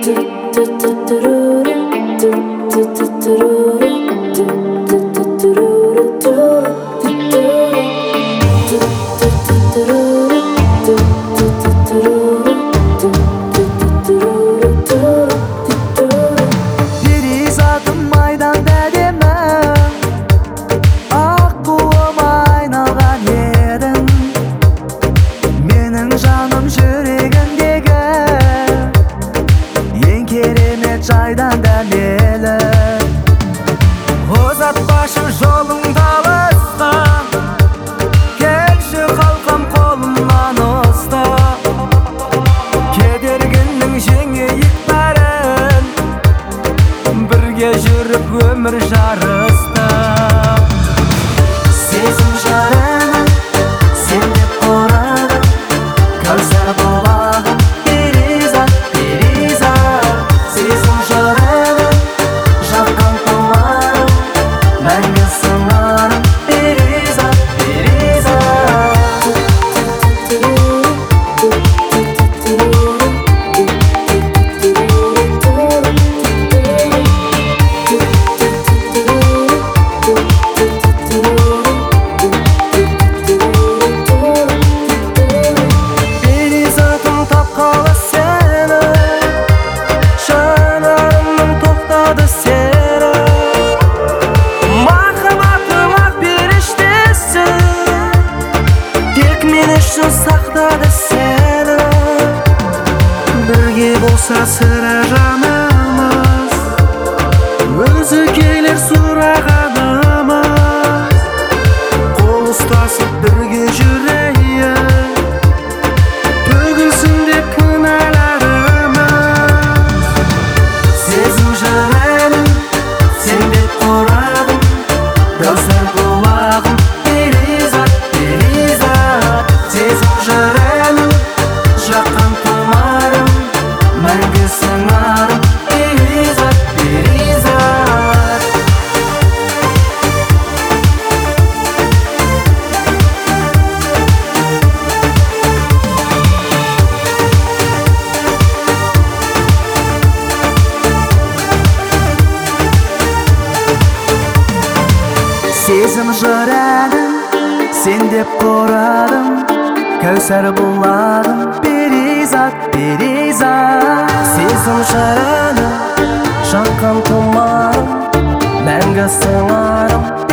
Перизатым майданда деме, аққуым айналған едің. Менің жаным жүрегімдегі ең керемет жайдан дәмелі. Ұзатпашы жолыңды алысқа, келші халқым қолымнан ұста. Кедергінің жеңейік бәрін, бірге жүріп өмір жарысты. Сезім жараны сен деп ұрадым, кәусар бұлағым перизат, перизат. Сезім жараны жаққан тұмарым, мәңгі сыңарым перизат, перизат. Перизатым тапқалы сені, жанарымның тоқтады сені. Махаббатым ақ періштесі, тек мен үшін сақтады сені. Бірге болса сірә жанымыз, өзі келер сұрағанымыз. Қол ұстасып бірге жүрейік, төгілсін деп кінәларымыз. Сезім жараным сен деп ұрадым, кәусар бұлағым перизат, перизат. Сезім жараным жаққан тұмарым, мәңгі сыңарым перизат, перизат. Сезім жараным сен деп құрадым, кәусар бұлағым перизат, перизат. Сезім жараным жаққан тұмарым, мәңгі сыңарым